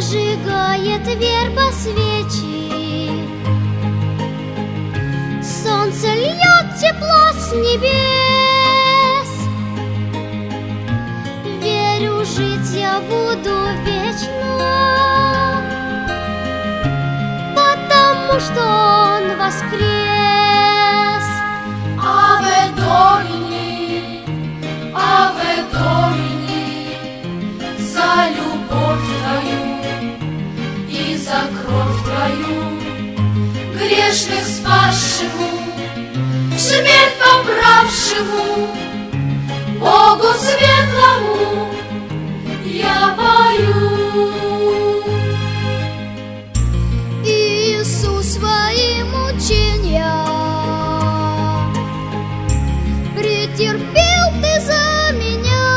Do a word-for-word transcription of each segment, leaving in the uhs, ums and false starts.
зажигает верба свечи, солнце льет тепло с небес. Верю, жить я буду вечно, потому что Он воскрес. Аве Домини, Аве Домини, за любовь Твою и за кровь Твою, грешных спасшему, в смерть побравшему, Богу светлому я пою. Иисус свои мучения претерпел Ты за меня,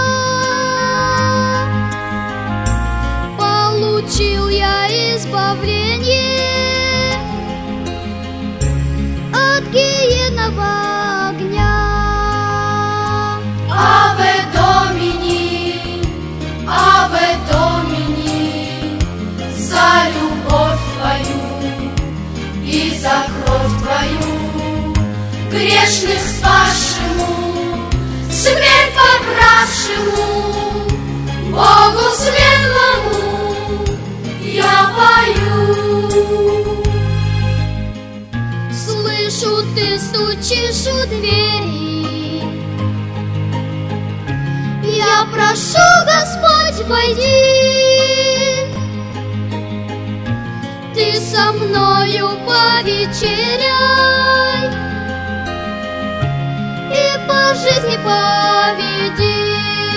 получил я избавление от гиенного огня. Аве Домини, Аве Домини, за любовь Твою и за кровь Твою, грешных спасшему, смерть побравшему, Богу светлому я пою. Слышу, Ты стучишь у двери, я прошу, Господь, войди. Ты со мною повечеряй и по жизни поведи.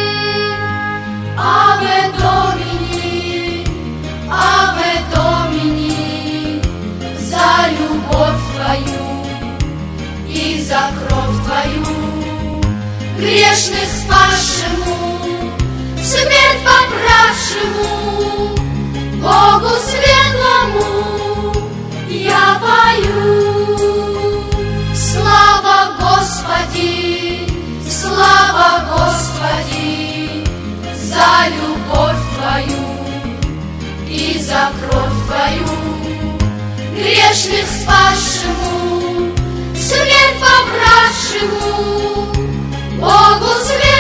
Аве Домини, Аве Домини, за любовь Твою и за кровь Твою, грешных спасшему, смерть побравшему, Богу светлому я пою. Слава Господи, слава Господи, за любовь Твою и за кровь Твою, грешных спасшему, смерть побравшему, Богу светлому